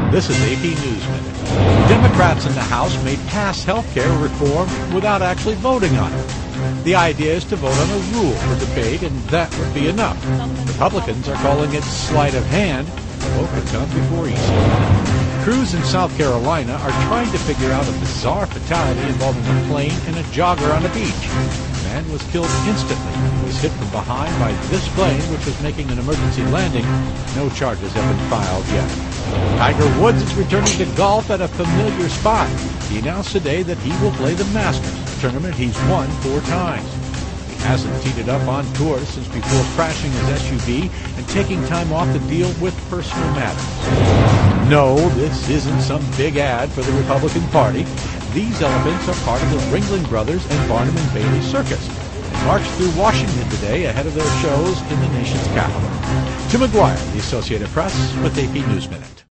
This is AP News Minute. Democrats in the House may pass health care reform without actually voting on it. The idea is to vote on a rule for debate, and that would be enough. Republicans are calling it sleight of hand. The vote could come before Easter. Crews in South Carolina are trying to figure out a bizarre fatality involving a plane and a jogger on a beach. The man was killed instantly. He was hit from behind by this plane, which was making an emergency landing. No charges have been filed yet. Tiger Woods is returning to golf at a familiar spot. He announced today that he will play the Masters, a tournament he's won 4 times. He hasn't teed it up on tour since before crashing his SUV and taking time off to deal with personal matters. No, this isn't some big ad for the Republican Party. These elephants are part of the Ringling Brothers and Barnum and Bailey Circus. They marched through Washington today ahead of their shows in the nation's capital. Tim McGuire, the Associated Press, with AP News Minute.